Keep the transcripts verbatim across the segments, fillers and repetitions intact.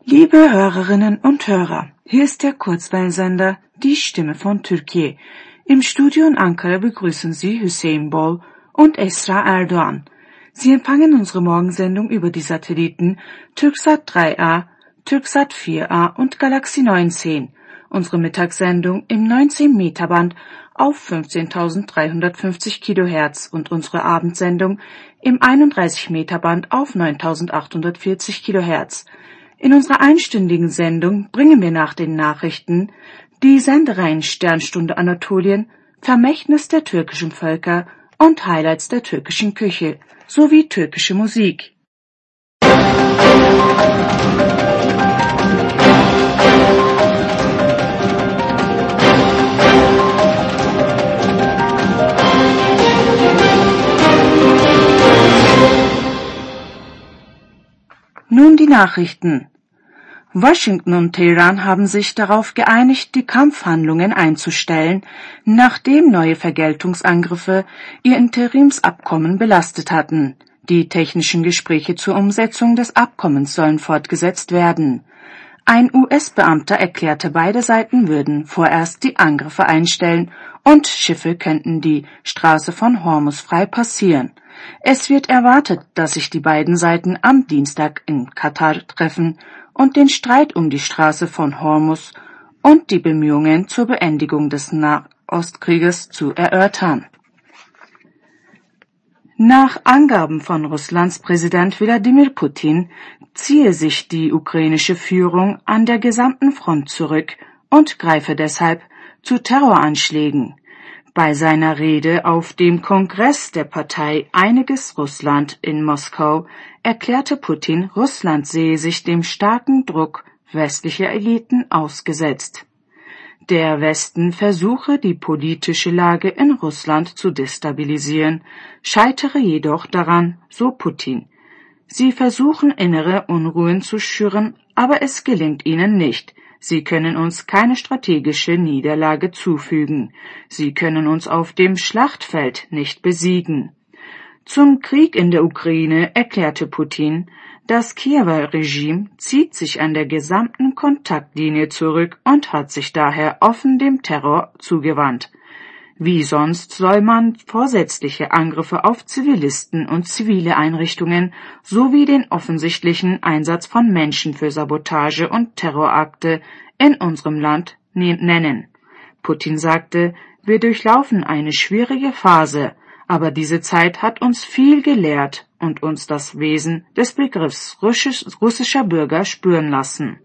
Liebe Hörerinnen und Hörer, hier ist der Kurzwellensender Die Stimme von Türkiye. Im Studio in Ankara begrüßen Sie Hüseyin Bol und Esra Erdoğan. Sie empfangen unsere Morgensendung über die Satelliten Türksat drei A, Türksat vier A und Galaxy neunzehn. Unsere Mittagssendung im neunzehn Meter Band auf fünfzehntausenddreihundertfünfzig Kilohertz und unsere Abendsendung im einunddreißig Meter Band auf neuntausendachthundertvierzig Kilohertz. In unserer einstündigen Sendung bringen wir nach den Nachrichten die Sendereihen Sternstunde Anatolien, Vermächtnis der türkischen Völker und Highlights der türkischen Küche sowie türkische Musik. Nun die Nachrichten. Washington und Teheran haben sich darauf geeinigt, die Kampfhandlungen einzustellen, nachdem neue Vergeltungsangriffe ihr Interimsabkommen belastet hatten. Die technischen Gespräche zur Umsetzung des Abkommens sollen fortgesetzt werden. Ein U S-Beamter erklärte, beide Seiten würden vorerst die Angriffe einstellen und Schiffe könnten die Straße von Hormuz frei passieren. Es wird erwartet, dass sich die beiden Seiten am Dienstag in Katar treffen und den Streit um die Straße von Hormuz und die Bemühungen zur Beendigung des Nahostkrieges zu erörtern. Nach Angaben von Russlands Präsident Wladimir Putin ziehe sich die ukrainische Führung an der gesamten Front zurück und greife deshalb zu Terroranschlägen. Bei seiner Rede auf dem Kongress der Partei Einiges Russland in Moskau erklärte Putin, Russland sehe sich dem starken Druck westlicher Eliten ausgesetzt. Der Westen versuche, die politische Lage in Russland zu destabilisieren, scheitere jedoch daran, so Putin. Sie versuchen, innere Unruhen zu schüren, aber es gelingt ihnen nicht. Sie können uns keine strategische Niederlage zufügen. Sie können uns auf dem Schlachtfeld nicht besiegen. Zum Krieg in der Ukraine erklärte Putin, das Kiewer Regime zieht sich an der gesamten Kontaktlinie zurück und hat sich daher offen dem Terror zugewandt. Wie sonst soll man vorsätzliche Angriffe auf Zivilisten und zivile Einrichtungen sowie den offensichtlichen Einsatz von Menschen für Sabotage und Terrorakte in unserem Land nennen. Putin sagte, wir durchlaufen eine schwierige Phase, aber diese Zeit hat uns viel gelehrt und uns das Wesen des Begriffs russischer Bürger spüren lassen.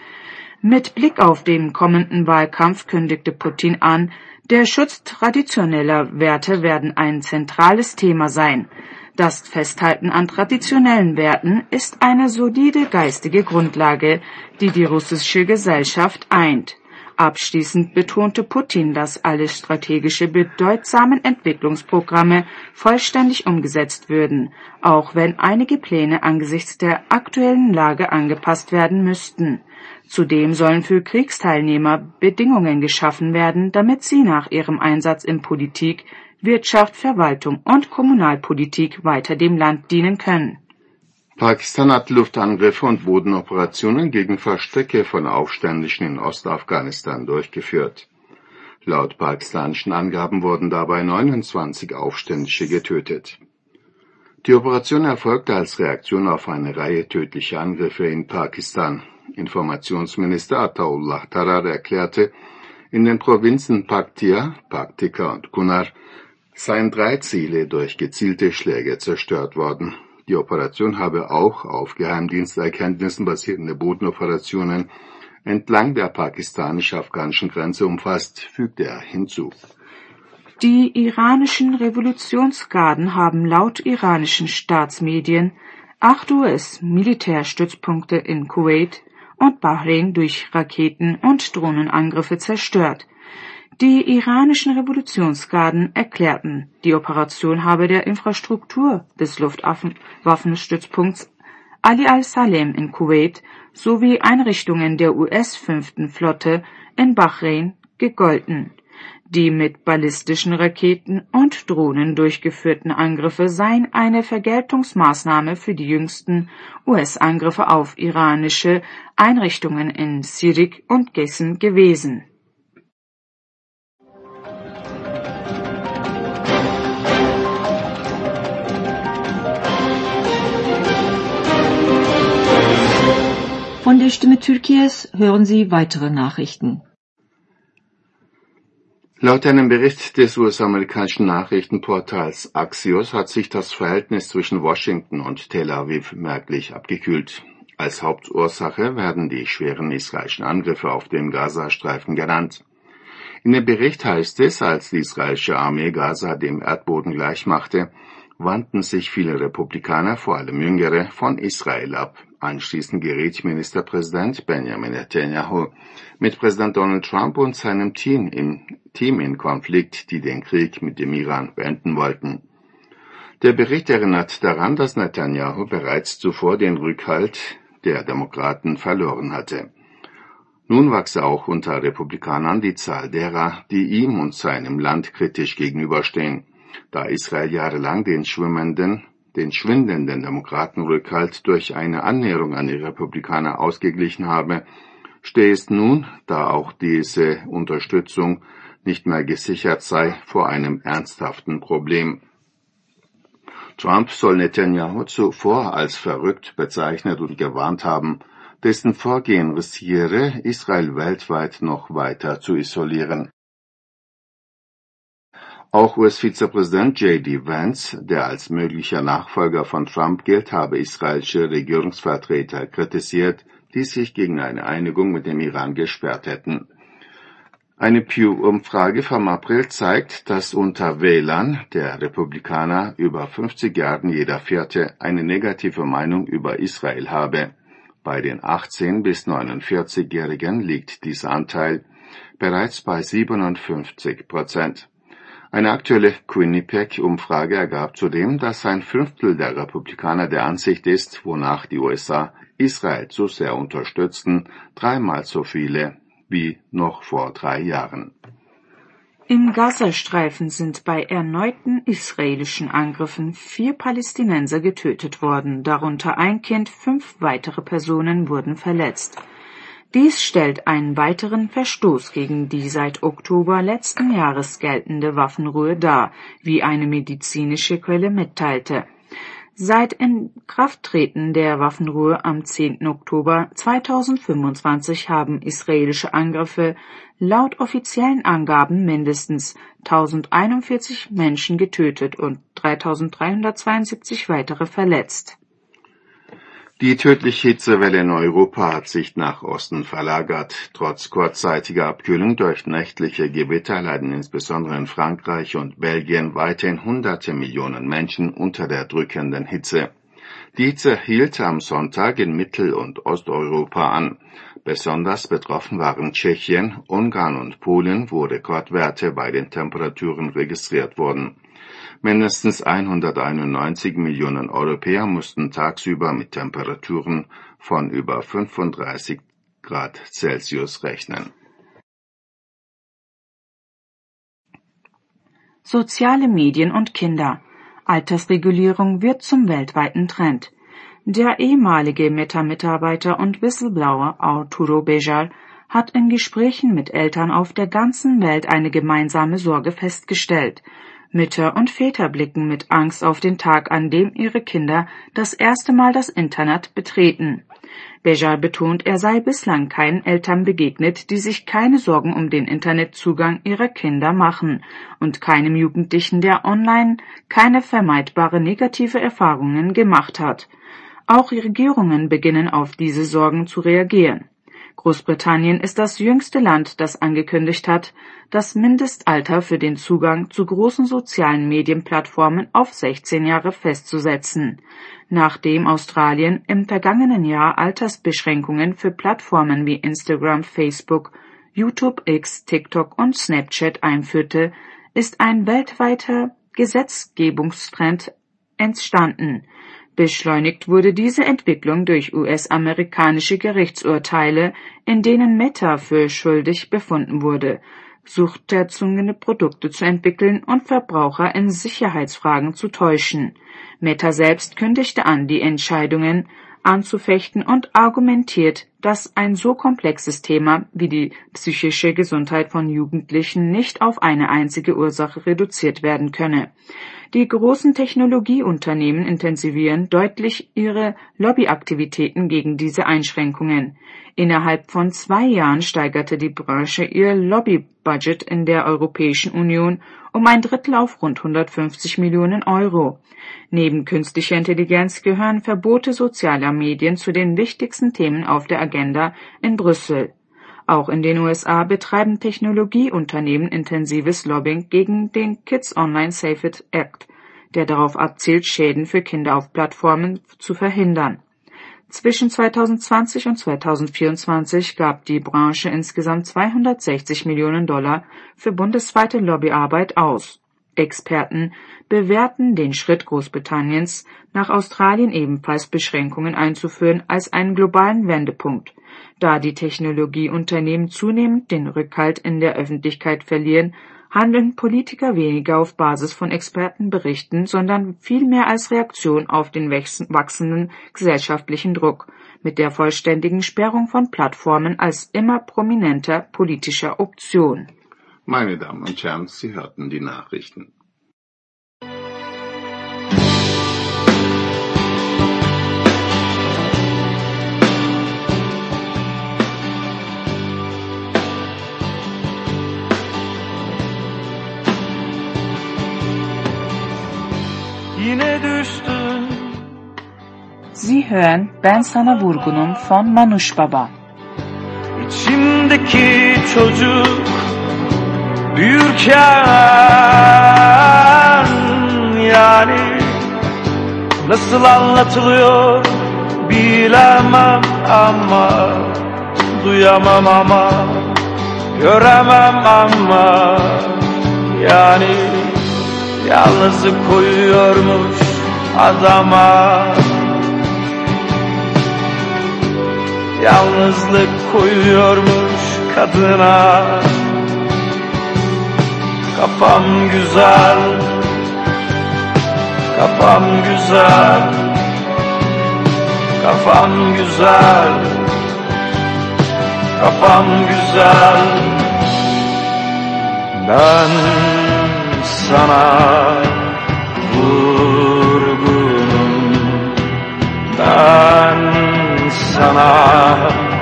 Mit Blick auf den kommenden Wahlkampf kündigte Putin an, der Schutz traditioneller Werte werden ein zentrales Thema sein. Das Festhalten an traditionellen Werten ist eine solide geistige Grundlage, die die russische Gesellschaft eint. Abschließend betonte Putin, dass alle strategische bedeutsamen Entwicklungsprogramme vollständig umgesetzt würden, auch wenn einige Pläne angesichts der aktuellen Lage angepasst werden müssten. Zudem sollen für Kriegsteilnehmer Bedingungen geschaffen werden, damit sie nach ihrem Einsatz in Politik, Wirtschaft, Verwaltung und Kommunalpolitik weiter dem Land dienen können. Pakistan hat Luftangriffe und Bodenoperationen gegen Verstecke von Aufständischen in Ostafghanistan durchgeführt. Laut pakistanischen Angaben wurden dabei neunundzwanzig Aufständische getötet. Die Operation erfolgte als Reaktion auf eine Reihe tödlicher Angriffe in Pakistan. Informationsminister Ataullah Tarar erklärte, in den Provinzen Paktia, Paktika und Kunar seien drei Ziele durch gezielte Schläge zerstört worden. Die Operation habe auch auf Geheimdiensterkenntnissen basierende Bodenoperationen entlang der pakistanisch-afghanischen Grenze umfasst, fügte er hinzu. Die iranischen Revolutionsgarden haben laut iranischen Staatsmedien acht U S-Militärstützpunkte in Kuwait und Bahrain durch Raketen- und Drohnenangriffe zerstört. Die iranischen Revolutionsgarden erklärten, die Operation habe der Infrastruktur des Luftwaffenstützpunkts Ali al-Salem in Kuwait sowie Einrichtungen der U S fünften Flotte in Bahrain gegolten. Die mit ballistischen Raketen und Drohnen durchgeführten Angriffe seien eine Vergeltungsmaßnahme für die jüngsten U S-Angriffe auf iranische Einrichtungen in Sirik und Qeshm gewesen. Von der Stimme Türkiye's hören Sie weitere Nachrichten. Laut einem Bericht des U S-amerikanischen Nachrichtenportals Axios hat sich das Verhältnis zwischen Washington und Tel Aviv merklich abgekühlt. Als Hauptursache werden die schweren israelischen Angriffe auf den Gazastreifen genannt. In dem Bericht heißt es, als die israelische Armee Gaza dem Erdboden gleichmachte, wandten sich viele Republikaner, vor allem Jüngere, von Israel ab. Anschließend geriet Ministerpräsident Benjamin Netanyahu mit Präsident Donald Trump und seinem Team in, Team in Konflikt, die den Krieg mit dem Iran beenden wollten. Der Bericht erinnert daran, dass Netanyahu bereits zuvor den Rückhalt der Demokraten verloren hatte. Nun wachse auch unter Republikanern die Zahl derer, die ihm und seinem Land kritisch gegenüberstehen. Da Israel jahrelang den schwimmenden, den schwindenden Demokratenrückhalt durch eine Annäherung an die Republikaner ausgeglichen habe, stehe es nun, da auch diese Unterstützung nicht mehr gesichert sei, vor einem ernsthaften Problem. Trump soll Netanyahu zuvor als verrückt bezeichnet und gewarnt haben, dessen Vorgehen riskiere, Israel weltweit noch weiter zu isolieren. Auch U S-Vizepräsident J D Vance, der als möglicher Nachfolger von Trump gilt, habe israelische Regierungsvertreter kritisiert, die sich gegen eine Einigung mit dem Iran gesperrt hätten. Eine Pew-Umfrage vom April zeigt, dass unter Wählern der Republikaner über fünfzig Jahren jeder Vierte eine negative Meinung über Israel habe. Bei den achtzehn- bis neunundvierzigjährigen liegt dieser Anteil bereits bei siebenundfünfzig Prozent. Eine aktuelle Quinnipiac-Umfrage ergab zudem, dass ein Fünftel der Republikaner der Ansicht ist, wonach die U S A Israel zu sehr unterstützten, dreimal so viele wie noch vor drei Jahren. Im Gazastreifen sind bei erneuten israelischen Angriffen vier Palästinenser getötet worden, darunter ein Kind, fünf weitere Personen wurden verletzt. Dies stellt einen weiteren Verstoß gegen die seit Oktober letzten Jahres geltende Waffenruhe dar, wie eine medizinische Quelle mitteilte. Seit Inkrafttreten der Waffenruhe am zehnten Oktober zweitausendfünfundzwanzig haben israelische Angriffe laut offiziellen Angaben mindestens tausendeinundvierzig Menschen getötet und dreitausenddreihundertzweiundsiebzig weitere verletzt. Die tödliche Hitzewelle in Europa hat sich nach Osten verlagert. Trotz kurzzeitiger Abkühlung durch nächtliche Gewitter leiden insbesondere in Frankreich und Belgien weiterhin hunderte Millionen Menschen unter der drückenden Hitze. Die Hitze hielt am Sonntag in Mittel- und Osteuropa an. Besonders betroffen waren Tschechien, Ungarn und Polen, wo Rekordwerte bei den Temperaturen registriert wurden. Mindestens hunderteinundneunzig Millionen Europäer mussten tagsüber mit Temperaturen von über fünfunddreißig Grad Celsius rechnen. Soziale Medien und Kinder. Altersregulierung wird zum weltweiten Trend. Der ehemalige Meta-Mitarbeiter und Whistleblower Arturo Bejar hat in Gesprächen mit Eltern auf der ganzen Welt eine gemeinsame Sorge festgestellt. Mütter und Väter blicken mit Angst auf den Tag, an dem ihre Kinder das erste Mal das Internet betreten. Bejar betont, er sei bislang keinen Eltern begegnet, die sich keine Sorgen um den Internetzugang ihrer Kinder machen und keinem Jugendlichen, der online keine vermeidbare negative Erfahrungen gemacht hat. Auch Regierungen beginnen auf diese Sorgen zu reagieren. Großbritannien ist das jüngste Land, das angekündigt hat, das Mindestalter für den Zugang zu großen sozialen Medienplattformen auf sechzehn Jahre festzusetzen. Nachdem Australien im vergangenen Jahr Altersbeschränkungen für Plattformen wie Instagram, Facebook, YouTube X, TikTok und Snapchat einführte, ist ein weltweiter Gesetzgebungstrend entstanden. Beschleunigt wurde diese Entwicklung durch U S-amerikanische Gerichtsurteile, in denen Meta für schuldig befunden wurde. suchterzogene Produkte zu entwickeln und Verbraucher in Sicherheitsfragen zu täuschen. Meta selbst kündigte an, die Entscheidungen anzufechten und argumentiert, dass ein so komplexes Thema wie die psychische Gesundheit von Jugendlichen nicht auf eine einzige Ursache reduziert werden könne. Die großen Technologieunternehmen intensivieren deutlich ihre Lobbyaktivitäten gegen diese Einschränkungen. Innerhalb von zwei Jahren steigerte die Branche ihr Lobbybudget in der Europäischen Union um ein Drittel auf rund hundertfünfzig Millionen Euro. Neben künstlicher Intelligenz gehören Verbote sozialer Medien zu den wichtigsten Themen auf der Agenda in Brüssel. Auch in den U S A betreiben Technologieunternehmen intensives Lobbying gegen den Kids Online Save It Act, der darauf abzielt, Schäden für Kinder auf Plattformen zu verhindern. Zwischen zweitausendzwanzig und zweitausendvierundzwanzig gab die Branche insgesamt zweihundertsechzig Millionen Dollar für bundesweite Lobbyarbeit aus. Experten bewerten den Schritt Großbritanniens, nach Australien ebenfalls Beschränkungen einzuführen, als einen globalen Wendepunkt. Da die Technologieunternehmen zunehmend den Rückhalt in der Öffentlichkeit verlieren, handeln Politiker weniger auf Basis von Expertenberichten, sondern vielmehr als Reaktion auf den wachsenden gesellschaftlichen Druck, mit der vollständigen Sperrung von Plattformen als immer prominenter politischer Option. Meine Damen und Herren, Sie hörten die Nachrichten. Yine düştün. Sie hören Ben Sana Vurgunum von Manuş Baba. İçimdeki çocuk büyürken yani nasıl anlatılıyor bilemem ama duyamam ama göremem ama yani yalnızlık koyuyormuş adama, yalnızlık koyuyormuş kadına. Kafam güzel, kafam güzel, kafam güzel, kafam güzel. Ben sana vurgunum, ben sana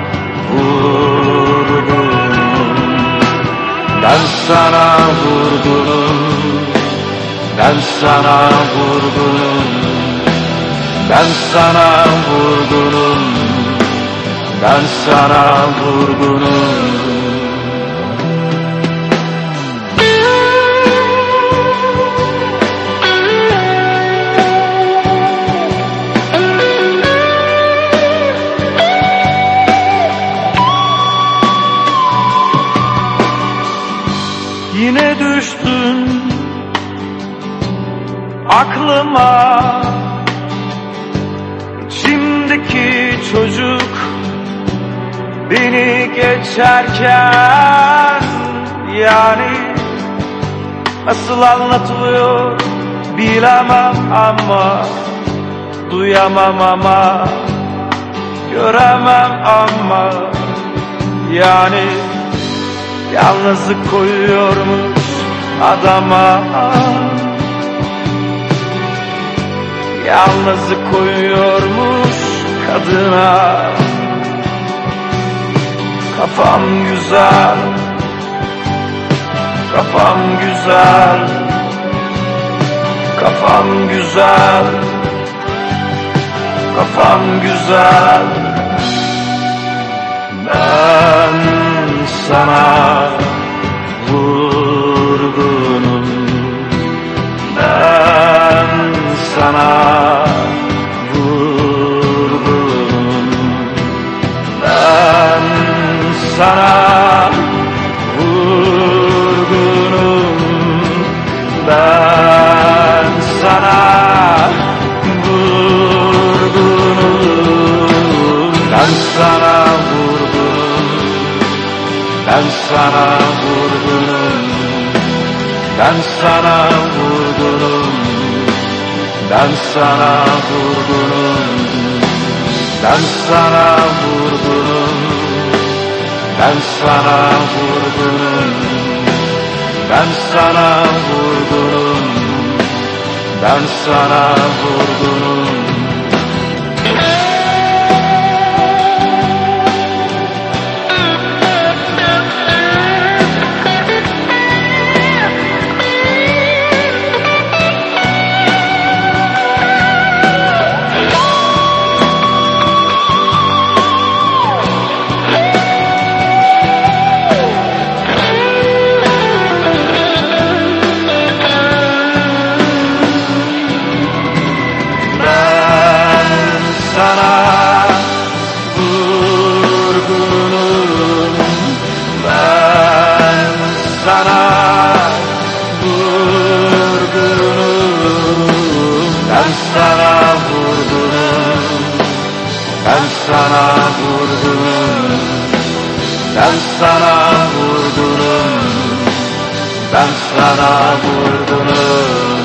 vurgunum, ben sana vurgunum, ben sana vurgunum, ben sana vurgunum, ben sana vurgunum. Yine düştün aklıma, içimdeki çocuk beni geçerken yani nasıl anlatılıyor bilemem ama duyamam ama göremem ama yani yalnızlık koyuyormuş adama, yalnızlık koyuyormuş kadına. Kafam güzel, kafam güzel, kafam güzel, kafam güzel. Ben sana vurgunum, ben sana vurgunum, ben sana vurgunum, ben sana vurgunum, ben sana vurgunum, ben sana vurgunum. ben sana vurgunum, ben sana vurgunum, ben sana vurgunum, ben sana vurgunum, ben sana vurgunum, ben sana vurgunum. Sana vurgunum, ben sana vurgunum, ben sana vurgunum.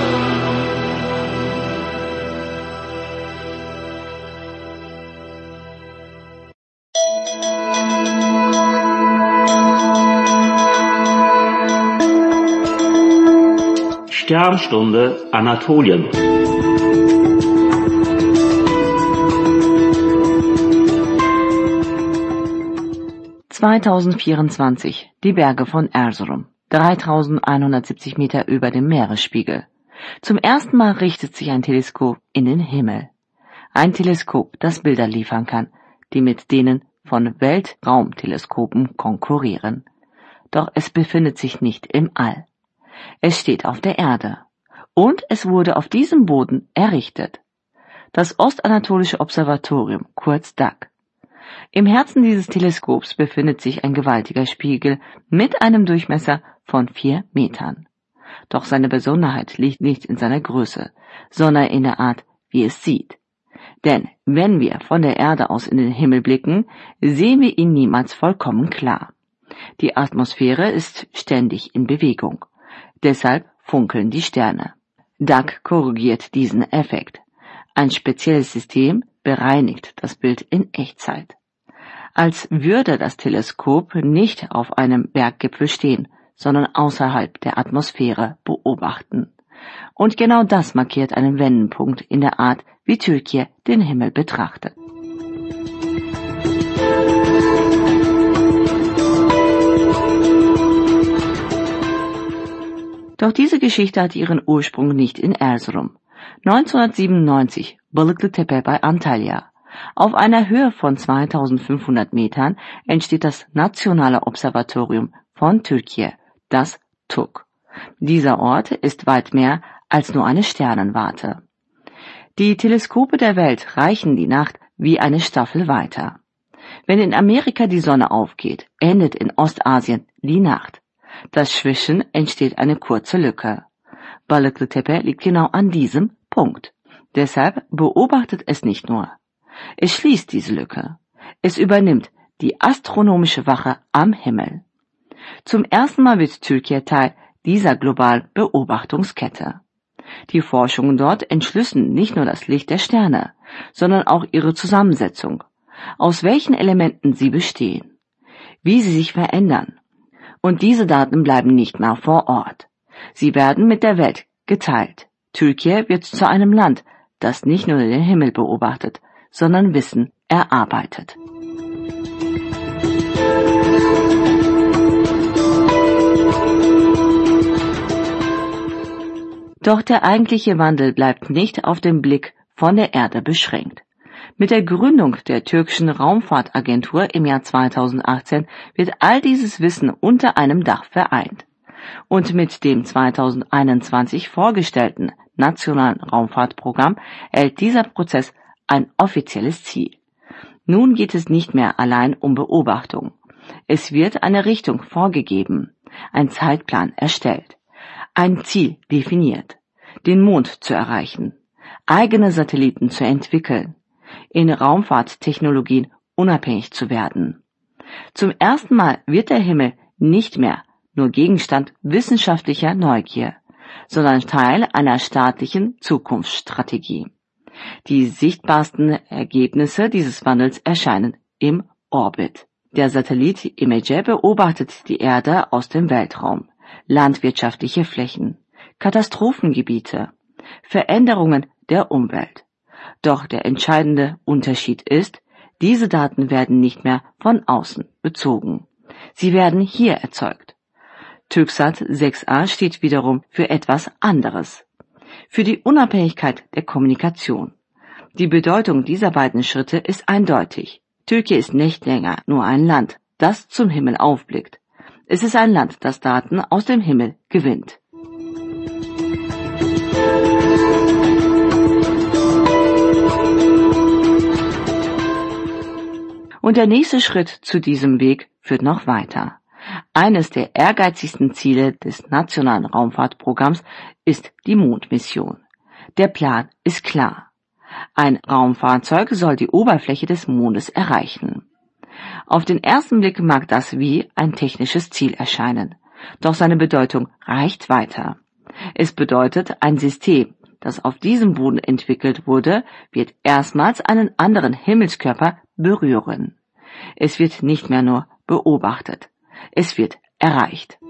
Sternstunde Anatolien. zweitausendvierundzwanzig. Die Berge von Erzurum. dreitausendeinhundertsiebzig Meter über dem Meeresspiegel. Zum ersten Mal richtet sich ein Teleskop in den Himmel. Ein Teleskop, das Bilder liefern kann, die mit denen von Weltraumteleskopen konkurrieren. Doch es befindet sich nicht im All. Es steht auf der Erde. Und es wurde auf diesem Boden errichtet. Das Ostanatolische Observatorium, kurz D A C. Im Herzen dieses Teleskops befindet sich ein gewaltiger Spiegel mit einem Durchmesser von vier Metern. Doch seine Besonderheit liegt nicht in seiner Größe, sondern in der Art, wie es sieht. Denn wenn wir von der Erde aus in den Himmel blicken, sehen wir ihn niemals vollkommen klar. Die Atmosphäre ist ständig in Bewegung. Deshalb funkeln die Sterne. D A C korrigiert diesen Effekt. Ein spezielles System bereinigt das Bild in Echtzeit. Als würde das Teleskop nicht auf einem Berggipfel stehen, sondern außerhalb der Atmosphäre beobachten. Und genau das markiert einen Wendepunkt in der Art, wie Türkei den Himmel betrachtet. Doch diese Geschichte hat ihren Ursprung nicht in Erzurum. neunzehnhundertsiebenundneunzig, Balıklıtepe bei Antalya. Auf einer Höhe von zweitausendfünfhundert Metern entsteht das Nationale Observatorium von Türkei, das T U K. Dieser Ort ist weit mehr als nur eine Sternenwarte. Die Teleskope der Welt reichen die Nacht wie eine Staffel weiter. Wenn in Amerika die Sonne aufgeht, endet in Ostasien die Nacht. Dazwischen entsteht eine kurze Lücke. Balıklıtepe liegt genau an diesem Punkt. Deshalb beobachtet es nicht nur. Es schließt diese Lücke. Es übernimmt die astronomische Wache am Himmel. Zum ersten Mal wird Türkei Teil dieser globalen Beobachtungskette. Die Forschungen dort entschlüsseln nicht nur das Licht der Sterne, sondern auch ihre Zusammensetzung, aus welchen Elementen sie bestehen, wie sie sich verändern. Und diese Daten bleiben nicht mehr vor Ort. Sie werden mit der Welt geteilt. Türkei wird zu einem Land, das nicht nur den Himmel beobachtet, sondern Wissen erarbeitet. Doch der eigentliche Wandel bleibt nicht auf den Blick von der Erde beschränkt. Mit der Gründung der türkischen Raumfahrtagentur im Jahr zweitausendachtzehn wird all dieses Wissen unter einem Dach vereint. Und mit dem zweitausendeinundzwanzig vorgestellten Nationalen Raumfahrtprogramm erhält dieser Prozess ein offizielles Ziel. Nun geht es nicht mehr allein um Beobachtung. Es wird eine Richtung vorgegeben, ein Zeitplan erstellt, ein Ziel definiert, den Mond zu erreichen, eigene Satelliten zu entwickeln, in Raumfahrttechnologien unabhängig zu werden. Zum ersten Mal wird der Himmel nicht mehr nur Gegenstand wissenschaftlicher Neugier, sondern Teil einer staatlichen Zukunftsstrategie. Die sichtbarsten Ergebnisse dieses Wandels erscheinen im Orbit. Der Satellit Imager beobachtet die Erde aus dem Weltraum, landwirtschaftliche Flächen, Katastrophengebiete, Veränderungen der Umwelt. Doch der entscheidende Unterschied ist, diese Daten werden nicht mehr von außen bezogen. Sie werden hier erzeugt. TürkSat sechs a steht wiederum für etwas anderes. Für die Unabhängigkeit der Kommunikation. Die Bedeutung dieser beiden Schritte ist eindeutig. Türkei ist nicht länger nur ein Land, das zum Himmel aufblickt. Es ist ein Land, das Daten aus dem Himmel gewinnt. Und der nächste Schritt zu diesem Weg führt noch weiter. Eines der ehrgeizigsten Ziele des nationalen Raumfahrtprogramms ist die Mondmission. Der Plan ist klar. Ein Raumfahrzeug soll die Oberfläche des Mondes erreichen. Auf den ersten Blick mag das wie ein technisches Ziel erscheinen, doch seine Bedeutung reicht weiter. Es bedeutet, ein System, das auf diesem Boden entwickelt wurde, wird erstmals einen anderen Himmelskörper berühren. Es wird nicht mehr nur beobachtet, es wird erreicht.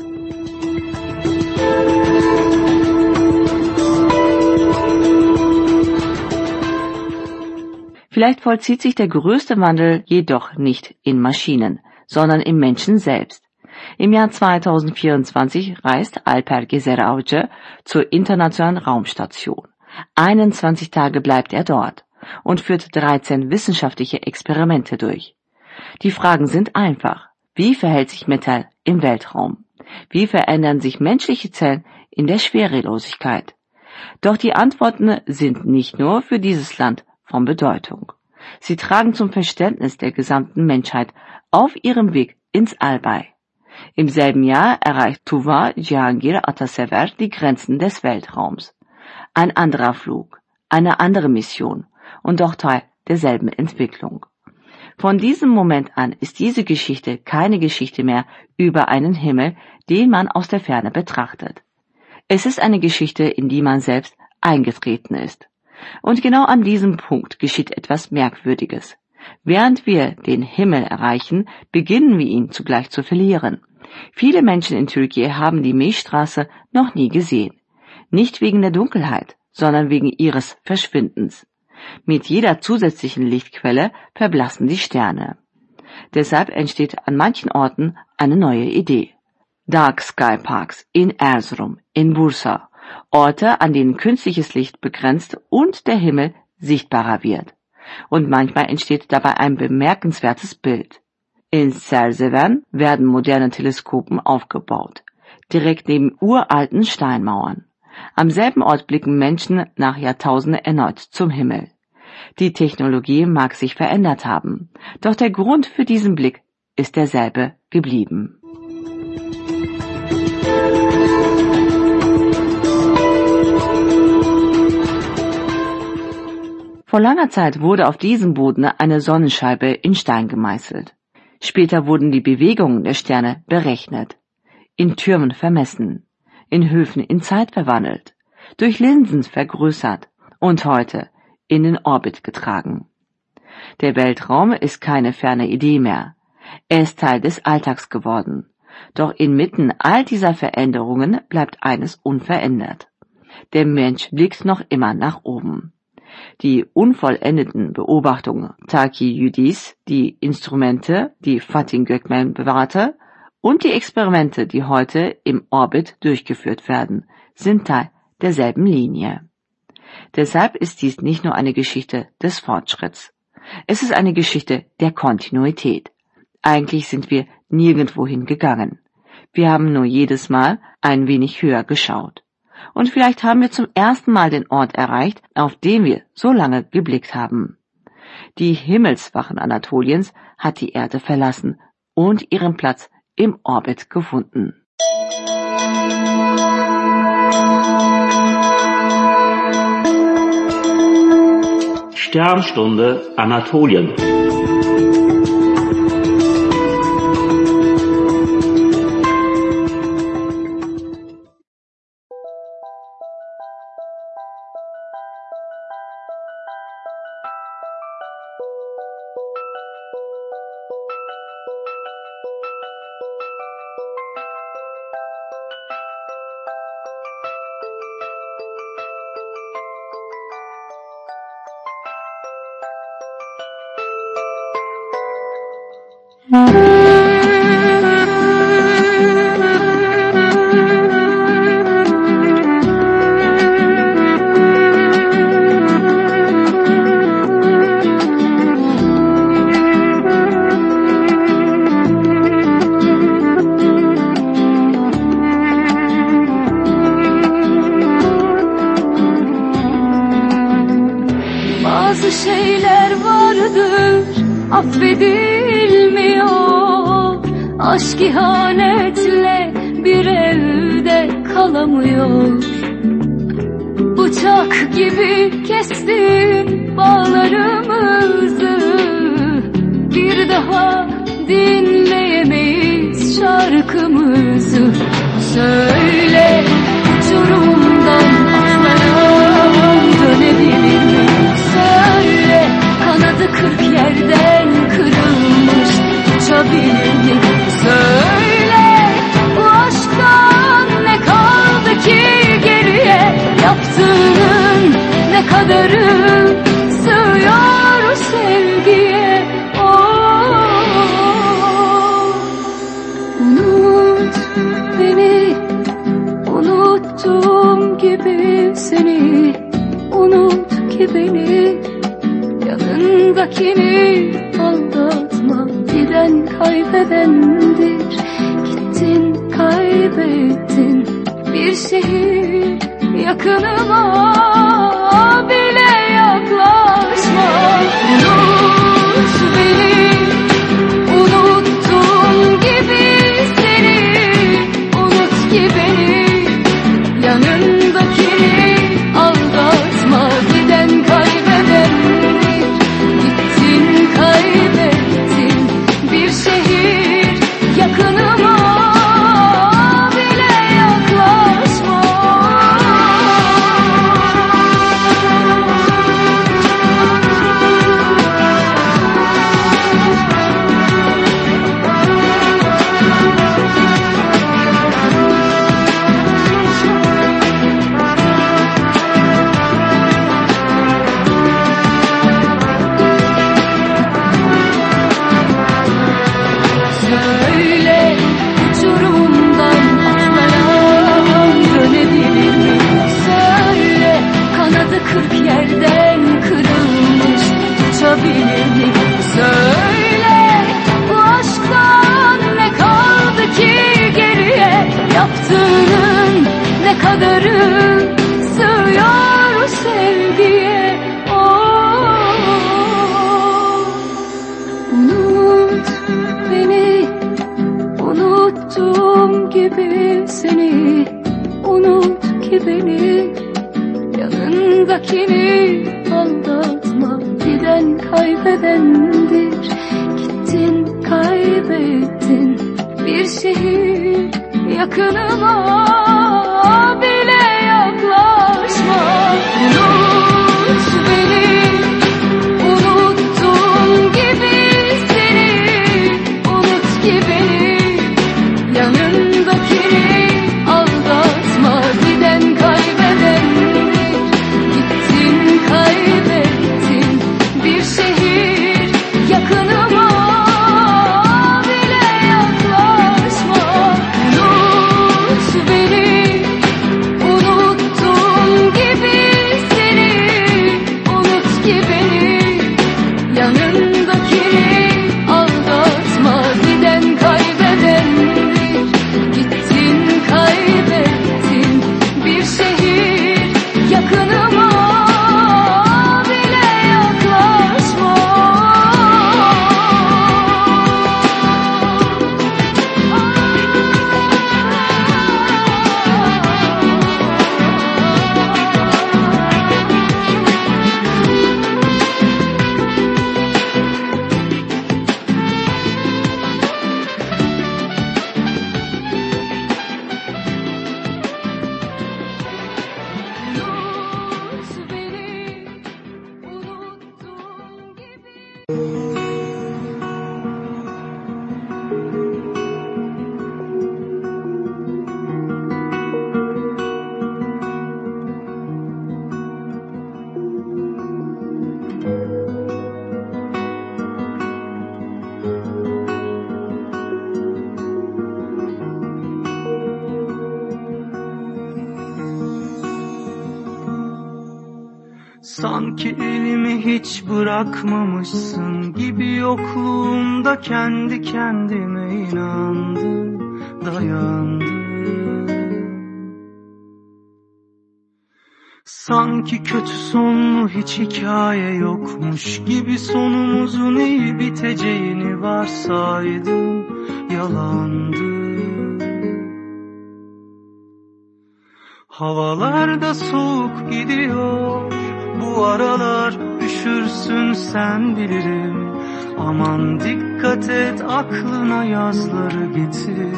Vielleicht vollzieht sich der größte Wandel jedoch nicht in Maschinen, sondern im Menschen selbst. Im Jahr zweitausendvierundzwanzig reist Alper Gezer-Avcı zur Internationalen Raumstation. einundzwanzig Tage bleibt er dort und führt dreizehn wissenschaftliche Experimente durch. Die Fragen sind einfach. Wie verhält sich Metall im Weltraum? Wie verändern sich menschliche Zellen in der Schwerelosigkeit? Doch die Antworten sind nicht nur für dieses Land von Bedeutung. Sie tragen zum Verständnis der gesamten Menschheit auf ihrem Weg ins All bei. Im selben Jahr erreicht Tuva Cihangir Atasever die Grenzen des Weltraums. Ein anderer Flug, eine andere Mission und doch Teil derselben Entwicklung. Von diesem Moment an ist diese Geschichte keine Geschichte mehr über einen Himmel, den man aus der Ferne betrachtet. Es ist eine Geschichte, in die man selbst eingetreten ist. Und genau an diesem Punkt geschieht etwas Merkwürdiges. Während wir den Himmel erreichen, beginnen wir ihn zugleich zu verlieren. Viele Menschen in Türkei haben die Milchstraße noch nie gesehen. Nicht wegen der Dunkelheit, sondern wegen ihres Verschwindens. Mit jeder zusätzlichen Lichtquelle verblassen die Sterne. Deshalb entsteht an manchen Orten eine neue Idee. Dark Sky Parks in Erzurum, in Bursa, Orte, an denen künstliches Licht begrenzt und der Himmel sichtbarer wird. Und manchmal entsteht dabei ein bemerkenswertes Bild. In Serseven werden moderne Teleskopen aufgebaut, direkt neben uralten Steinmauern. Am selben Ort blicken Menschen nach Jahrtausenden erneut zum Himmel. Die Technologie mag sich verändert haben, doch der Grund für diesen Blick ist derselbe geblieben. Vor langer Zeit wurde auf diesem Boden eine Sonnenscheibe in Stein gemeißelt. Später wurden die Bewegungen der Sterne berechnet, in Türmen vermessen, in Höfen in Zeit verwandelt, durch Linsen vergrößert und heute in den Orbit getragen. Der Weltraum ist keine ferne Idee mehr. Er ist Teil des Alltags geworden. Doch inmitten all dieser Veränderungen bleibt eines unverändert. Der Mensch blickt noch immer nach oben. Die unvollendeten Beobachtungen Takiyüdis, die Instrumente, die Fatih Gökmen bewahrte, und die Experimente, die heute im Orbit durchgeführt werden, sind Teil derselben Linie. Deshalb ist dies nicht nur eine Geschichte des Fortschritts. Es ist eine Geschichte der Kontinuität. Eigentlich sind wir nirgendwohin gegangen. Wir haben nur jedes Mal ein wenig höher geschaut. Und vielleicht haben wir zum ersten Mal den Ort erreicht, auf den wir so lange geblickt haben. Die Himmelswachen Anatoliens hat die Erde verlassen und ihren Platz im Orbit gefunden. Sternstunde Anatolien. Bazı şeyler vardır affedilmiyor. Aşk ihanetle bir evde kalamıyor. Bıçak gibi kestin bağlarımızı, bir daha dinleyemeyiz şarkımızı. Söyle, uçurumdan atlayan dönebilir mi? Söyle, kanadı kırk yerden kırılmış uçabilir mi? Söyle, bu aşktan ne kaldı ki geriye? Yaptığının ne kadarı sığıyor sevgiye? Oh, unut beni, unuttuğum gibi seni. Unut ki beni, yanındakini aldatma. Giden kaybedendir, gittin kaybettin. Bir şehir yakınıma bile yaklaşma. Unut beni, unuttuğum gibi seni. Unut ki beni, yanındakini aldatma. Giden kaybedendir, gittin kaybettin. Bir şehir yakınıma bile yaklaşma. Söyle, uçurumdan atlayan dönebilir mi? Söyle, kanadı kırk yerden kırılmış uçabilir mi? Söyle, bu aşktan ne kaldı ki geriye? Yaptığının ne kadarı sığıyor sevgiye? Oh, unut beni, unuttuğum gibi seni. Unut ki beni, yanındakini aldatma. Giden kaybedendir, gittin kaybettin. Bir şehir yakınıma bile yaklaşma. Unut beni, unuttuğum gibi seni. Unut ki beni, yanındakini aldatma. Giden kaybedendir, gittin kaybettin. Bir şehir yakınıma bile yaklaşma. Unut beni, Sanki elimi hiç bırakmamışsın gibi yokluğumda kendi kendime inandım, dayandım. Sanki kötü sonlu hiç hikaye yokmuş gibi sonumuzun iyi biteceğini varsaydım, yalandı. Havalarda soğuk gidiyor, bu aralar üşürsün sen bilirim. Aman dikkat et, aklına yazları getir.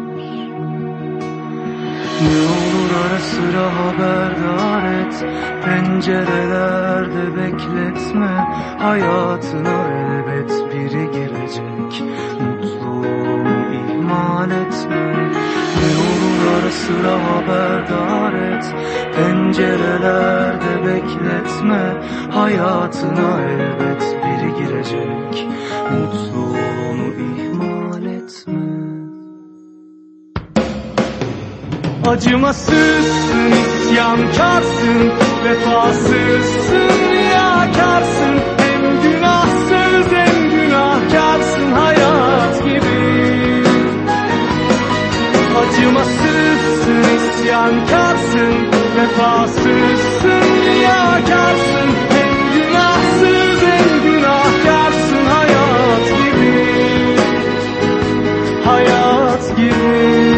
Ne olur ara sıra haberdar et, pencerelerde bekletme. Hayatına elbet biri girecek, mutluluğumu ihmal etme. Ne olur ara sıra haberdar et, pencerelerde bekletme. Hayatına elbet biri girecek, mutluluğumu ihmal etme. Acımasızsın, isyankarsın, vefasızsın, riyakarsın. Hem günahsız hem günahkarsın hayat gibi. Acımasızsın, isyankarsın, vefasızsın, riyakarsın. Hem günahsız hem günahkarsın hayat gibi. Hayat gibi.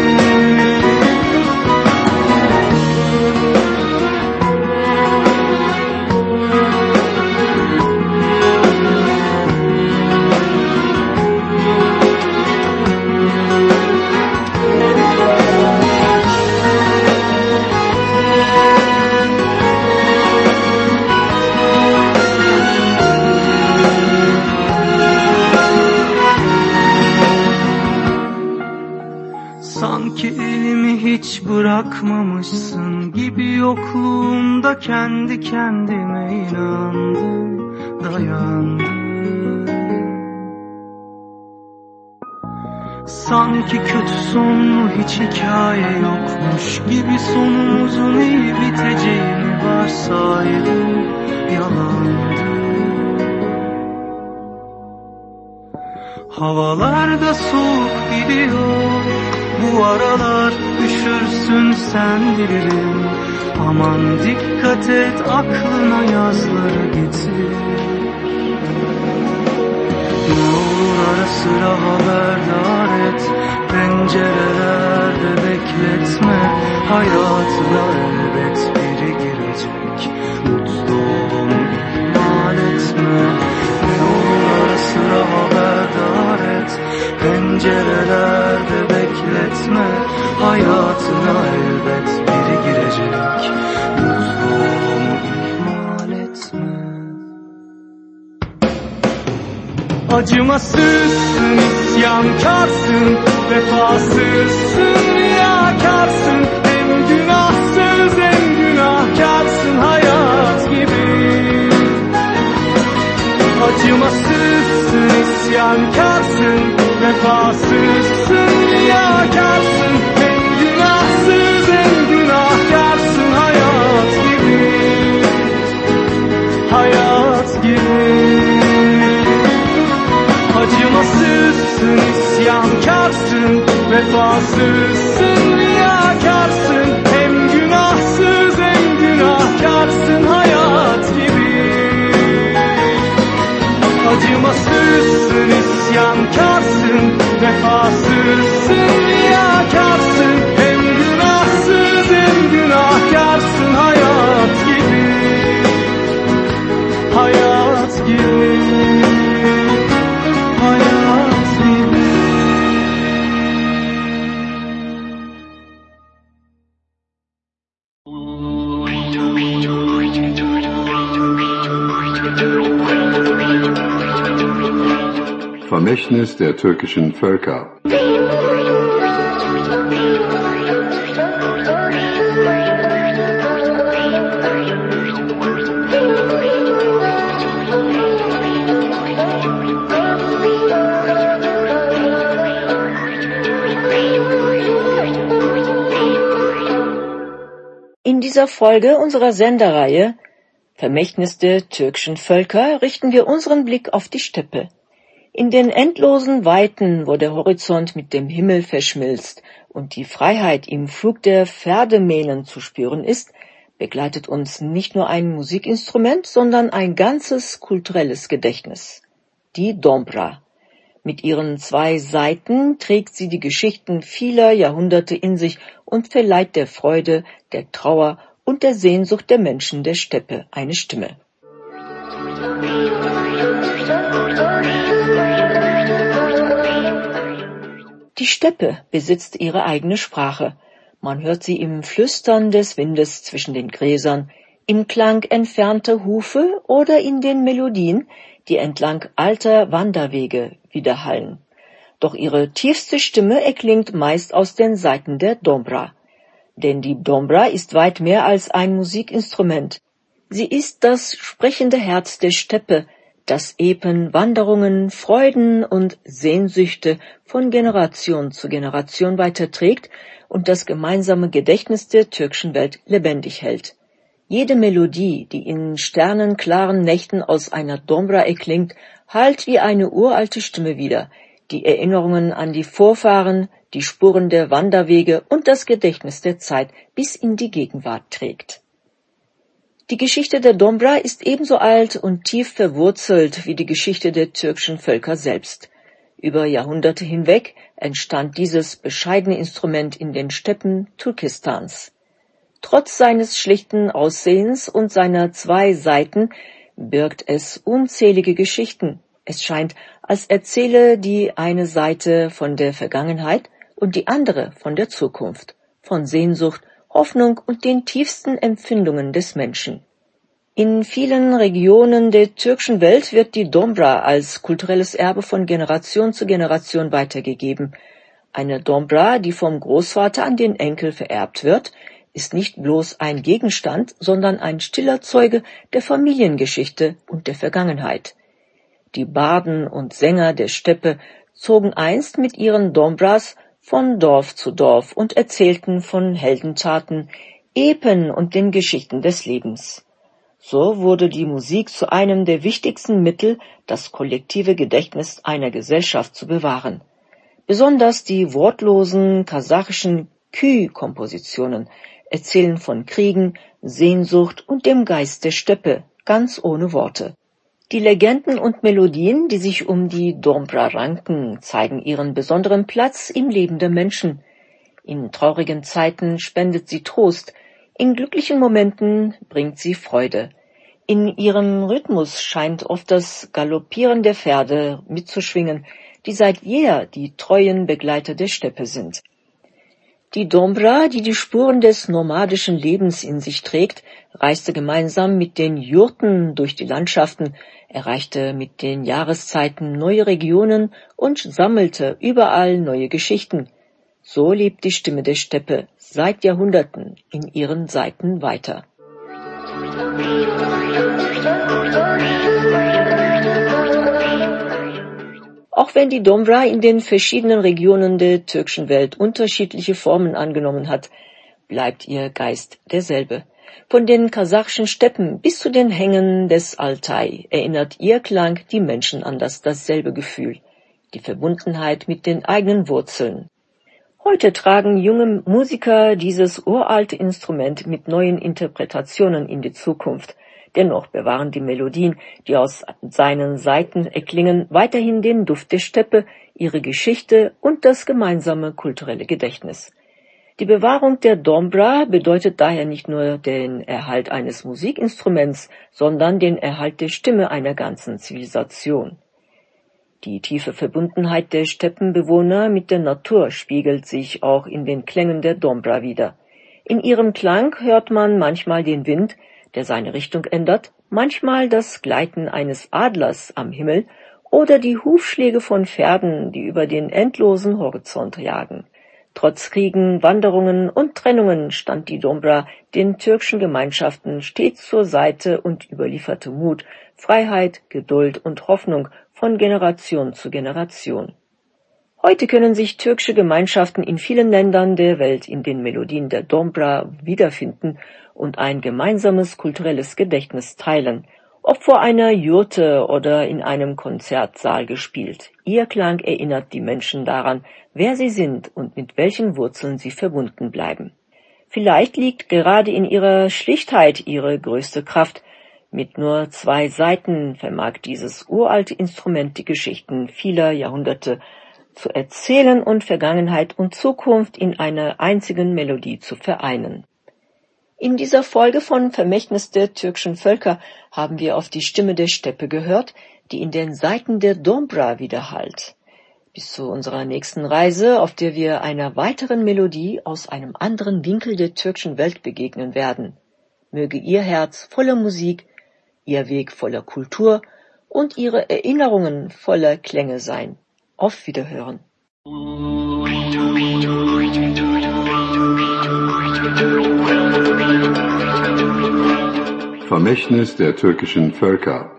Sanki elimi hiç bırakmamışsın gibi yokluğumda kendi kendime inandım, dayandım. Sanki kötü sonlu hiç hikaye yokmuş gibi sonumuzun iyi biteceğini varsaydım, yalandı. Havalarda soğuk gidiyor, bu aralar üşürsün sen bilirim. Aman dikkat et, aklına yazları getir. Ne olur ara sıra haberdar et, pencerelerde bekletme. Hayatına elbet biri girecek, mutluluğumu ihmal etme. Ne olur ara sıra haberdar et, pencerelerde bekletme. Hayatına elbet biri girecek, mutluluğumu ihmal etme. Acımasızsın, isyankarsın, vefasızsın, riyakarsın. Hem günahsız hem günahkarsın hayat gibi. Acımasızsın, isyankarsın, vefasızsın, riyakarsın. Hem günahsız hem günahkarsın hayat gibi. Hayat gibi. Acımasızsın, isyankarsın, vefasızsın, riyakarsın. Hem günahsız hem günahkarsın hayat gibi. Acımasızsın, isyankarsın, vefasızsın, riyakarsın. Hem günahsız hem günahkarsın hayat gibi. Hayat gibi. Vermächtnis der türkischen Völker. In dieser Folge unserer Sendereihe Vermächtnis der türkischen Völker, richten wir unseren Blick auf die Steppe. In den endlosen Weiten, wo der Horizont mit dem Himmel verschmilzt und die Freiheit im Flug der Pferdemähnen zu spüren ist, begleitet uns nicht nur ein Musikinstrument, sondern ein ganzes kulturelles Gedächtnis. Die Dombra. Mit ihren zwei Saiten trägt sie die Geschichten vieler Jahrhunderte in sich und verleiht der Freude, der Trauer und der Sehnsucht der Menschen der Steppe eine Stimme. Die Steppe besitzt ihre eigene Sprache. Man hört sie im Flüstern des Windes zwischen den Gräsern, im Klang entfernter Hufe oder in den Melodien, die entlang alter Wanderwege widerhallen. Doch ihre tiefste Stimme erklingt meist aus den Saiten der Dombra. Denn die Dombra ist weit mehr als ein Musikinstrument. Sie ist das sprechende Herz der Steppe, das Epen, Wanderungen, Freuden und Sehnsüchte von Generation zu Generation weiterträgt und das gemeinsame Gedächtnis der türkischen Welt lebendig hält. Jede Melodie, die in sternenklaren Nächten aus einer Dombra erklingt, hallt wie eine uralte Stimme wider, die Erinnerungen an die Vorfahren, die Spuren der Wanderwege und das Gedächtnis der Zeit bis in die Gegenwart trägt. Die Geschichte der Dombra ist ebenso alt und tief verwurzelt wie die Geschichte der türkischen Völker selbst. Über Jahrhunderte hinweg entstand dieses bescheidene Instrument in den Steppen Turkestans. Trotz seines schlichten Aussehens und seiner zwei Saiten birgt es unzählige Geschichten. Es scheint, als erzähle die eine Seite von der Vergangenheit und die andere von der Zukunft, von Sehnsucht, Hoffnung und den tiefsten Empfindungen des Menschen. In vielen Regionen der türkischen Welt wird die Dombra als kulturelles Erbe von Generation zu Generation weitergegeben. Eine Dombra, die vom Großvater an den Enkel vererbt wird, ist nicht bloß ein Gegenstand, sondern ein stiller Zeuge der Familiengeschichte und der Vergangenheit. Die Barden und Sänger der Steppe zogen einst mit ihren Dombras von Dorf zu Dorf und erzählten von Heldentaten, Epen und den Geschichten des Lebens. So wurde die Musik zu einem der wichtigsten Mittel, das kollektive Gedächtnis einer Gesellschaft zu bewahren. Besonders die wortlosen kasachischen Kü-Kompositionen erzählen von Kriegen, Sehnsucht und dem Geist der Steppe, ganz ohne Worte. Die Legenden und Melodien, die sich um die Dombra ranken, zeigen ihren besonderen Platz im Leben der Menschen. In traurigen Zeiten spendet sie Trost, in glücklichen Momenten bringt sie Freude. In ihrem Rhythmus scheint oft das Galoppieren der Pferde mitzuschwingen, die seit jeher die treuen Begleiter der Steppe sind. Die Dombra, die die Spuren des nomadischen Lebens in sich trägt, reiste gemeinsam mit den Jurten durch die Landschaften, erreichte mit den Jahreszeiten neue Regionen und sammelte überall neue Geschichten. So lebt die Stimme der Steppe seit Jahrhunderten in ihren Saiten weiter. Auch wenn die Dombra in den verschiedenen Regionen der türkischen Welt unterschiedliche Formen angenommen hat, bleibt ihr Geist derselbe. Von den kasachischen Steppen bis zu den Hängen des Altai erinnert ihr Klang die Menschen an das dasselbe Gefühl, die Verbundenheit mit den eigenen Wurzeln. Heute tragen junge Musiker dieses uralte Instrument mit neuen Interpretationen in die Zukunft. Dennoch bewahren die Melodien, die aus seinen Saiten erklingen, weiterhin den Duft der Steppe, ihre Geschichte und das gemeinsame kulturelle Gedächtnis. Die Bewahrung der Dombra bedeutet daher nicht nur den Erhalt eines Musikinstruments, sondern den Erhalt der Stimme einer ganzen Zivilisation. Die tiefe Verbundenheit der Steppenbewohner mit der Natur spiegelt sich auch in den Klängen der Dombra wider. In ihrem Klang hört man manchmal den Wind, der seine Richtung ändert, manchmal das Gleiten eines Adlers am Himmel oder die Hufschläge von Pferden, die über den endlosen Horizont jagen. Trotz Kriegen, Wanderungen und Trennungen stand die Dombra den türkischen Gemeinschaften stets zur Seite und überlieferte Mut, Freiheit, Geduld und Hoffnung von Generation zu Generation. Heute können sich türkische Gemeinschaften in vielen Ländern der Welt in den Melodien der Dombra wiederfinden und ein gemeinsames kulturelles Gedächtnis teilen, ob vor einer Jurte oder in einem Konzertsaal gespielt. Ihr Klang erinnert die Menschen daran, wer sie sind und mit welchen Wurzeln sie verbunden bleiben. Vielleicht liegt gerade in ihrer Schlichtheit ihre größte Kraft. Mit nur zwei Saiten vermag dieses uralte Instrument die Geschichten vieler Jahrhunderte zu erzählen und Vergangenheit und Zukunft in einer einzigen Melodie zu vereinen. In dieser Folge von Vermächtnis der türkischen Völker haben wir auf die Stimme der Steppe gehört, die in den Saiten der Dombra widerhallt. Bis zu unserer nächsten Reise, auf der wir einer weiteren Melodie aus einem anderen Winkel der türkischen Welt begegnen werden. Möge Ihr Herz voller Musik, Ihr Weg voller Kultur und Ihre Erinnerungen voller Klänge sein. Auf Wiederhören. Vermächtnis der türkischen Völker.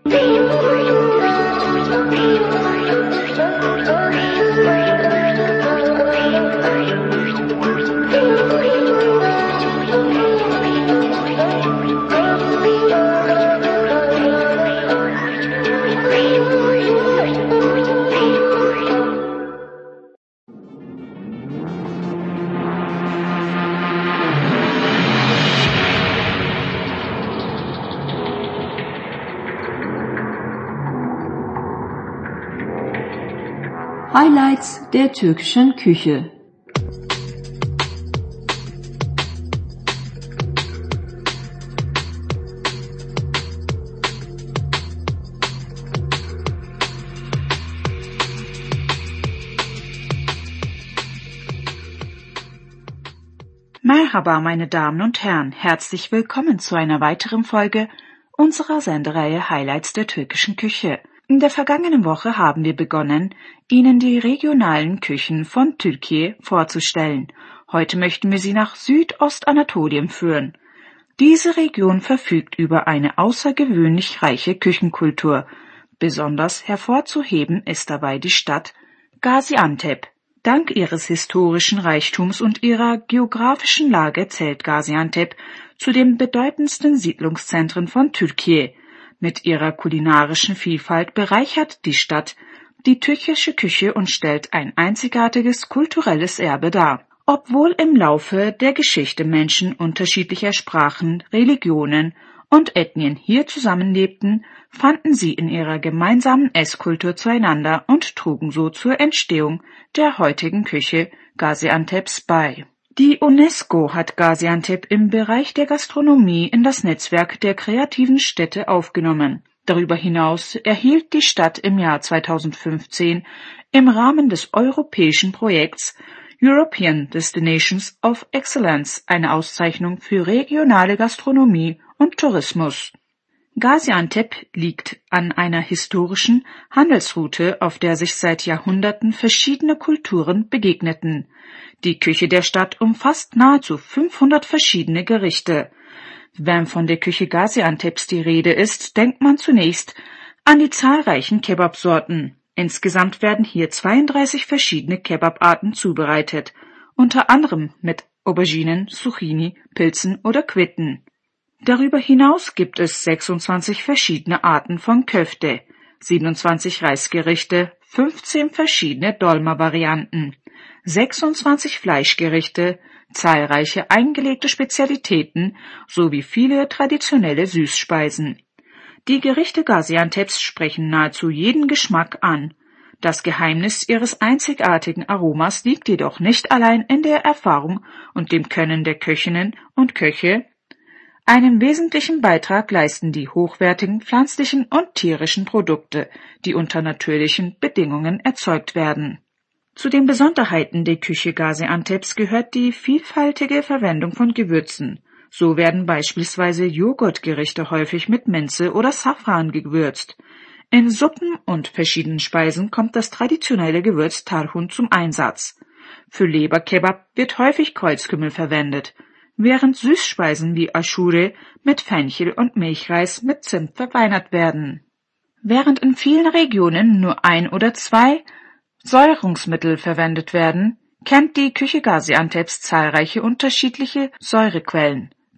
Highlights der türkischen Küche. Merhaba, meine Damen und Herren, herzlich willkommen zu einer weiteren Folge unserer Sendereihe Highlights der türkischen Küche. In der vergangenen Woche haben wir begonnen, Ihnen die regionalen Küchen von Türkiye vorzustellen. Heute möchten wir Sie nach Südostanatolien führen. Diese Region verfügt über eine außergewöhnlich reiche Küchenkultur. Besonders hervorzuheben ist dabei die Stadt Gaziantep. Dank ihres historischen Reichtums und ihrer geografischen Lage zählt Gaziantep zu den bedeutendsten Siedlungszentren von Türkiye. Mit ihrer kulinarischen Vielfalt bereichert die Stadt die türkische Küche und stellt ein einzigartiges kulturelles Erbe dar. Obwohl im Laufe der Geschichte Menschen unterschiedlicher Sprachen, Religionen und Ethnien hier zusammenlebten, fanden sie in ihrer gemeinsamen Esskultur zueinander und trugen so zur Entstehung der heutigen Küche Gazianteps bei. Die UNESCO hat Gaziantep im Bereich der Gastronomie in das Netzwerk der kreativen Städte aufgenommen. Darüber hinaus erhielt die Stadt im Jahr zweitausendfünfzehn im Rahmen des europäischen Projekts European Destinations of Excellence eine Auszeichnung für regionale Gastronomie und Tourismus. Gaziantep liegt an einer historischen Handelsroute, auf der sich seit Jahrhunderten verschiedene Kulturen begegneten. Die Küche der Stadt umfasst nahezu fünfhundert verschiedene Gerichte. Wenn von der Küche Gazianteps die Rede ist, denkt man zunächst an die zahlreichen Kebabsorten. Insgesamt werden hier zweiunddreißig verschiedene Kebabarten zubereitet, unter anderem mit Auberginen, Zucchini, Pilzen oder Quitten. Darüber hinaus gibt es sechsundzwanzig verschiedene Arten von Köfte, siebenundzwanzig Reisgerichte, fünfzehn verschiedene Dolma-Varianten, sechsundzwanzig Fleischgerichte, zahlreiche eingelegte Spezialitäten sowie viele traditionelle Süßspeisen. Die Gerichte Gazianteps sprechen nahezu jeden Geschmack an. Das Geheimnis ihres einzigartigen Aromas liegt jedoch nicht allein in der Erfahrung und dem Können der Köchinnen und Köche. Einen wesentlichen Beitrag leisten die hochwertigen pflanzlichen und tierischen Produkte, die unter natürlichen Bedingungen erzeugt werden. Zu den Besonderheiten der Küche Gazianteps gehört die vielfältige Verwendung von Gewürzen. So werden beispielsweise Joghurtgerichte häufig mit Minze oder Safran gewürzt. In Suppen und verschiedenen Speisen kommt das traditionelle Gewürz Tarhun zum Einsatz. Für Leberkebab wird häufig Kreuzkümmel verwendet, während Süßspeisen wie Aşure mit Fenchel und Milchreis mit Zimt verfeinert werden. Während in vielen Regionen nur ein oder zwei Säurungsmittel verwendet werden, kennt die Küche Gazianteps zahlreiche unterschiedliche Säurequellen.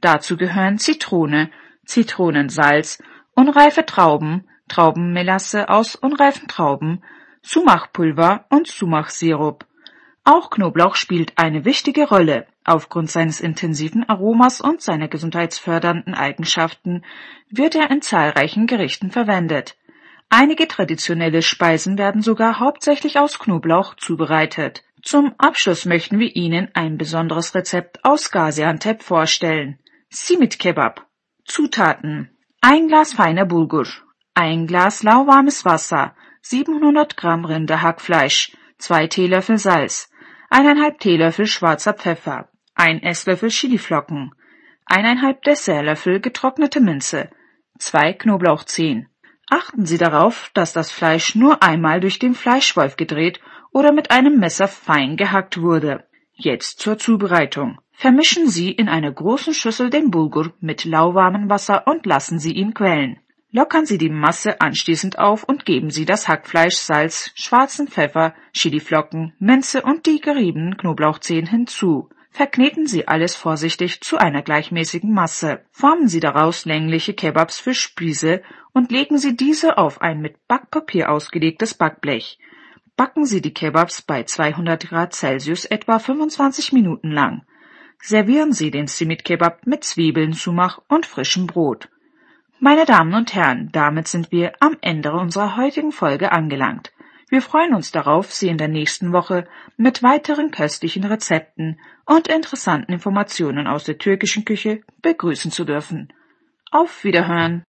Dazu gehören Zitrone, Zitronensalz, unreife Trauben, Traubenmelasse aus unreifen Trauben, Sumachpulver und Sumachsirup. Auch Knoblauch spielt eine wichtige Rolle. Aufgrund seines intensiven Aromas und seiner gesundheitsfördernden Eigenschaften wird er in zahlreichen Gerichten verwendet. Einige traditionelle Speisen werden sogar hauptsächlich aus Knoblauch zubereitet. Zum Abschluss möchten wir Ihnen ein besonderes Rezept aus Gaziantep vorstellen. Simit Kebab. Zutaten: ein Glas feiner Bulgur, ein Glas lauwarmes Wasser, siebenhundert Gramm Rinderhackfleisch, zwei Teelöffel Salz, eineinhalb Teelöffel schwarzer Pfeffer, ein Esslöffel Chiliflocken, eineinhalb Dessertlöffel getrocknete Minze, zwei Knoblauchzehen. Achten Sie darauf, dass das Fleisch nur einmal durch den Fleischwolf gedreht oder mit einem Messer fein gehackt wurde. Jetzt zur Zubereitung. Vermischen Sie in einer großen Schüssel den Bulgur mit lauwarmem Wasser und lassen Sie ihn quellen. Lockern Sie die Masse anschließend auf und geben Sie das Hackfleisch, Salz, schwarzen Pfeffer, Chiliflocken, Minze und die geriebenen Knoblauchzehen hinzu. Verkneten Sie alles vorsichtig zu einer gleichmäßigen Masse. Formen Sie daraus längliche Kebabs für Spieße und legen Sie diese auf ein mit Backpapier ausgelegtes Backblech. Backen Sie die Kebabs bei zweihundert Grad Celsius etwa fünfundzwanzig Minuten lang. Servieren Sie den Simit Kebab mit Zwiebeln, Sumach und frischem Brot. Meine Damen und Herren, damit sind wir am Ende unserer heutigen Folge angelangt. Wir freuen uns darauf, Sie in der nächsten Woche mit weiteren köstlichen Rezepten und interessanten Informationen aus der türkischen Küche begrüßen zu dürfen. Auf Wiederhören!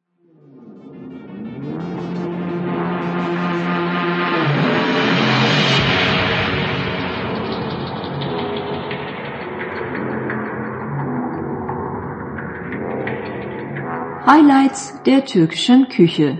Highlights der türkischen Küche.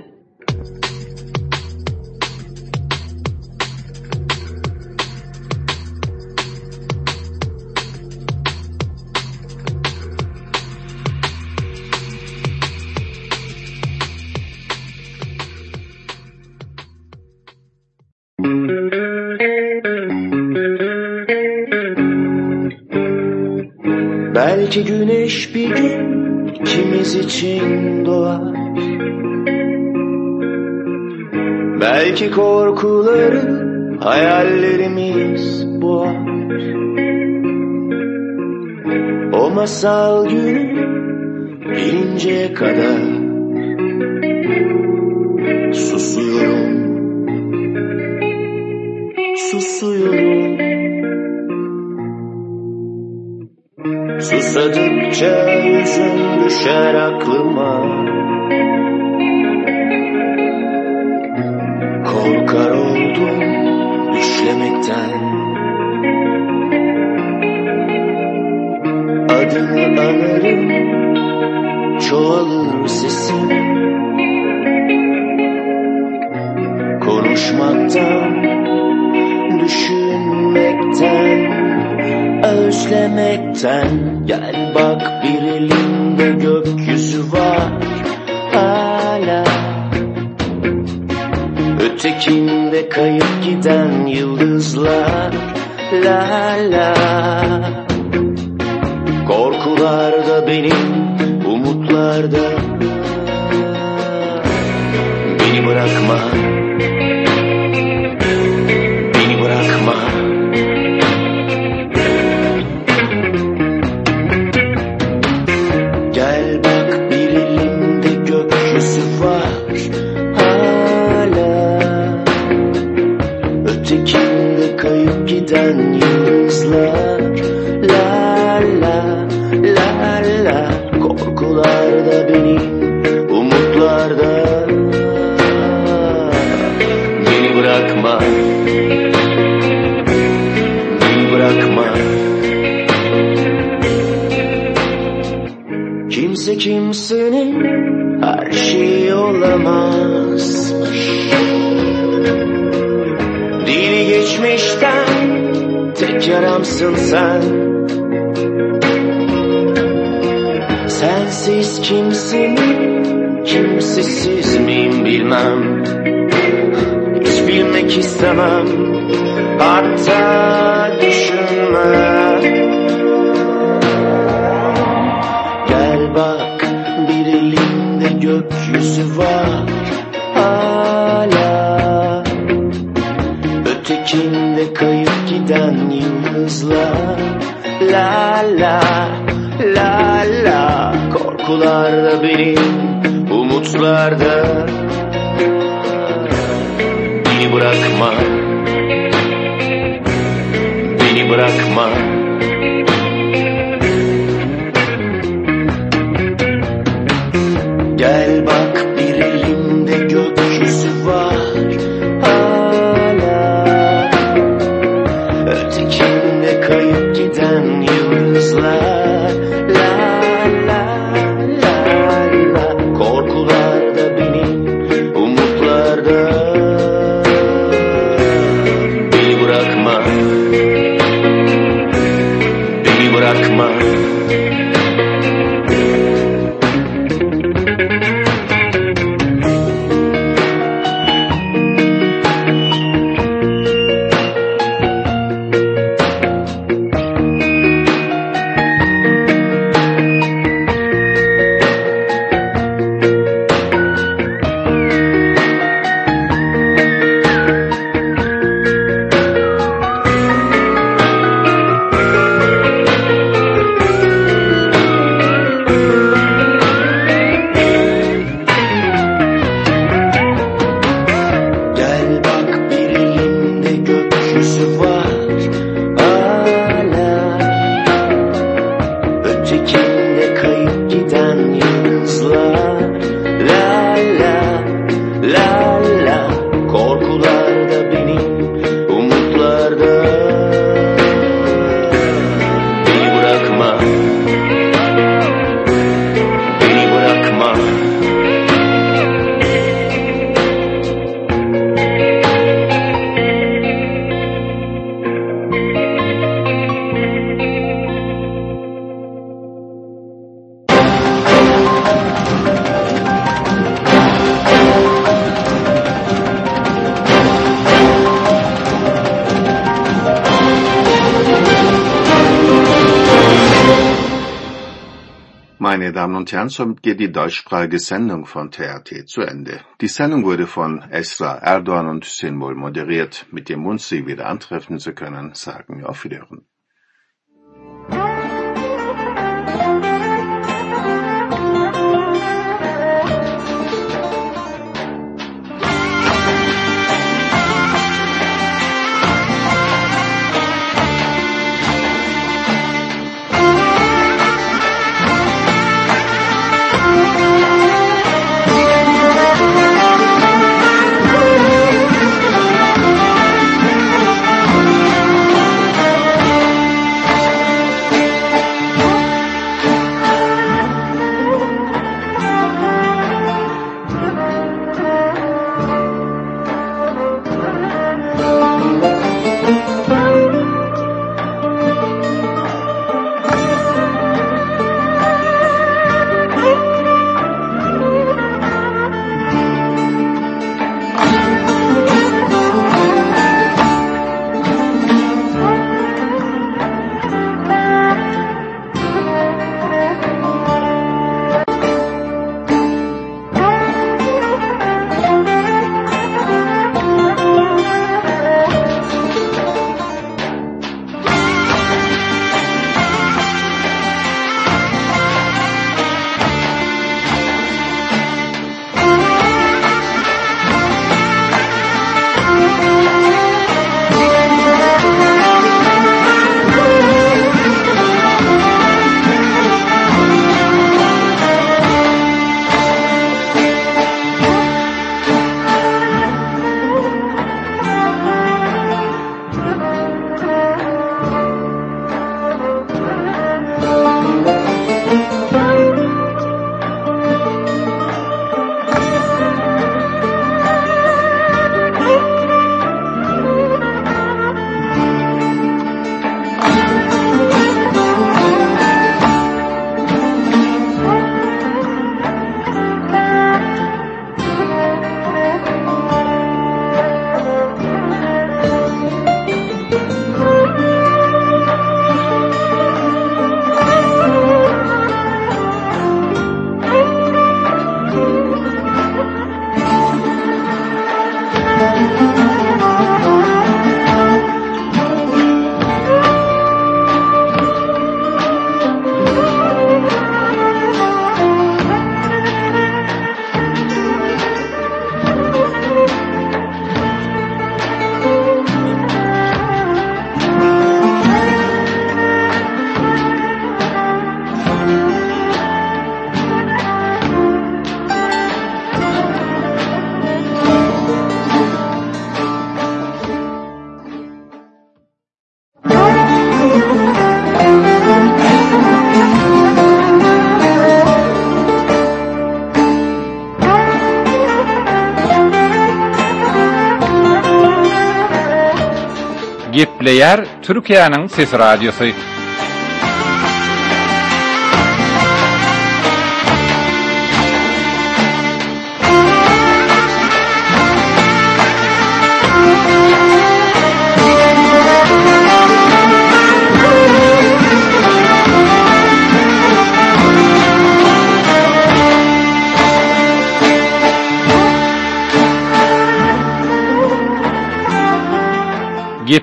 Belki güneş bir gün ikimiz için doğar. Belki korkuları hayallerimiz boğar. O masal günü gelinceye kadar susuyorum, susuyorum. Susadıkça yüzün düşer aklıma. Korkar oldum düşlemekten. Adını anarım, çoğalır sesim. Konuşmaktan, düşünmekten, özlemekten. Gel bak bir elimde gökyüzü var hala. Ötekinde kayıp giden yıldızlar la la. Korkular da benim, umutlar da. Beni bırakma, beni bırakma. Ötekinde kayıp giden yıldızlar la la la la. Korkular da benim, umutlar da. Beni bırakma, beni bırakma. Kimse kimsenin her şeyi olamazmış. Dili geçmişten tek yaramsın sen. Sensiz kimsin, kimsesiz miyim bilmem. Hiç bilmek istemem, hatta düşünmem. Gel gökyüzü var hala. Ötekinde kayıp giden yıldızlar. La la la la. Korkular da benim, umutlar da. Beni bırakma, beni bırakma. Gel bak, bir elimde gökyüzü var hala. Ötekinde kayıp giden yıldızlar. La la la la. Korkular da benim, umutlar da. Beni bırakma, beni bırakma. Meine Damen und Herren, somit geht die deutschsprachige Sendung von T R T zu Ende. Die Sendung wurde von Esra Erdoğan und Hüseyin Bol moderiert. Mit dem Wunsch, Sie wieder antreffen zu können, sagen wir auf Wiederhören. Gepleyer Türkiýanyň Ses Radiosu.